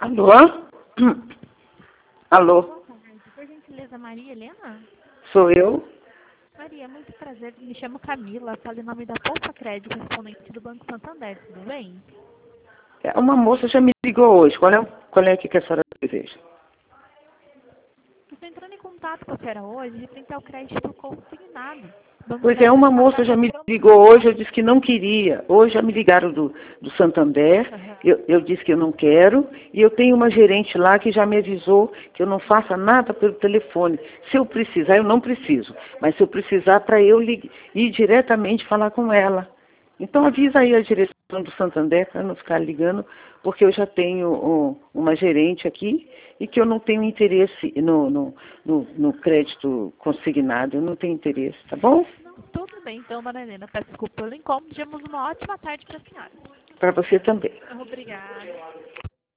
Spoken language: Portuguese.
Alô? Alô? Boa tarde. Por gentileza, Maria Helena? Sou eu? Maria, muito prazer. Me chamo Camila. Falo em nome da Poupa Crédito, correspondente do Banco Santander. Tudo bem? Uma moça já me ligou hoje. Qual é que a senhora deseja? Estou entrando em contato com a senhora hoje referente ao crédito consignado. O Banco Pois é, Crédito uma está moça fazendo já uma me promoção. ligou hoje, eu disse que não queria. Hoje já me ligaram do Santander, Aham. eu disse que eu não quero, e eu tenho uma gerente lá que já me avisou que eu não faça nada pelo telefone. Se eu precisar, eu não preciso, mas se eu precisar, para eu ir diretamente falar com ela. Então avisa aí a direção do Santander para não ficar ligando, porque eu já tenho uma gerente aqui e que eu não tenho interesse no crédito consignado, eu não tenho interesse, tá bom? Não, tudo bem, então, Maria Helena. Peço desculpa pelo incômodo. Tivemos uma ótima tarde para a senhora. Para você também. Obrigada.